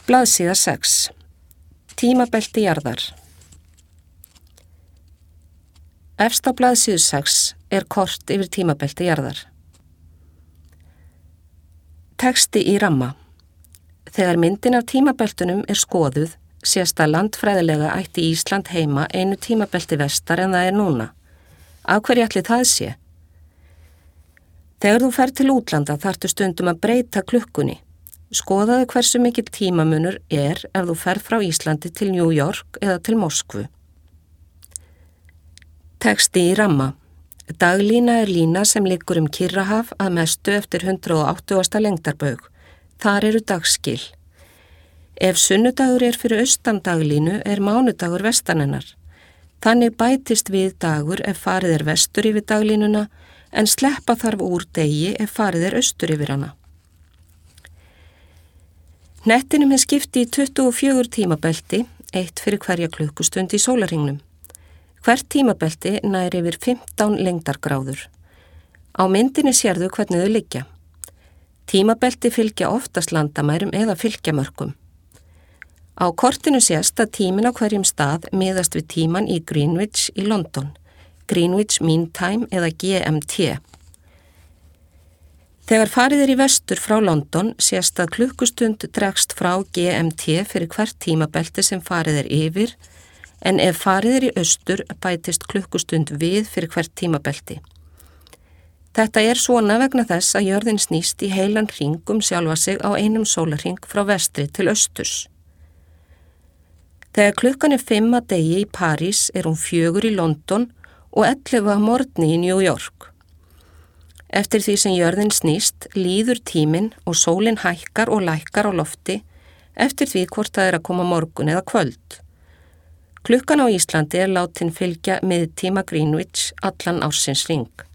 Blaðsíða 6. Tímabelti jarðar. Efst á blaðsíðu 6 er kort yfir tímabelti jarðar. Texti í ramma. Þegar myndin af tímabeltunum er skoðuð, sést að landfræðilega ætti Ísland heima einu tímabelti vestar en það er núna. Af hverju ætli það sé? Þegar þú ferð til útlanda þarftu stundum að breyta klukkunni. Skoðaðu hversu mikill tímamunur er ef þú ferð frá Íslandi til New York eða til Moskvu. Texti í ramma. Daglína er lína sem liggur Kyrrahaf að mestu eftir 180. lengdarbaug. Þar eru dagskil. Ef sunnudagur er fyrir austan daglínu er mánudagur vestan hennar. Þannig bætist við dagur ef farið er vestur yfir daglínuna en sleppa þarf úr degi ef farið er austur yfir hana. Hnettinum er skipti í 24 tímabelti, eitt fyrir hverja klukkustund í sólarhringnum. Hvert tímabelti nær yfir 15 lengdargráður. Á myndinni sérðu hvernig þau liggja. Tímabelti fylgja oftast landamærum eða fylgjamörkum. Á kortinu sést að tíminn á hverjum stað miðast við tíman í Greenwich í London, Greenwich Mean Time eða GMT. Þegar farið er í vestur frá London sést að klukkustund dregst frá GMT fyrir hvert tímabelti sem farið er yfir, en ef farið er í austur bætist klukkustund við fyrir hvert tímabelti. Þetta er svona vegna þess að jörðin snýst í heilan hring sjálfa sig á einum sólarhring frá vestri til austurs. Þegar klukkan er 5 að degi í París er hún 4 í London og 11 að morgni í New York. Eftir því sem jörðin snýst líður tíminn og sólin hækkar og lækkar á lofti eftir því hvort það er að koma morgun eða kvöld. Klukkan á Íslandi er látin fylgja miðtíma Greenwich allan ársins hring.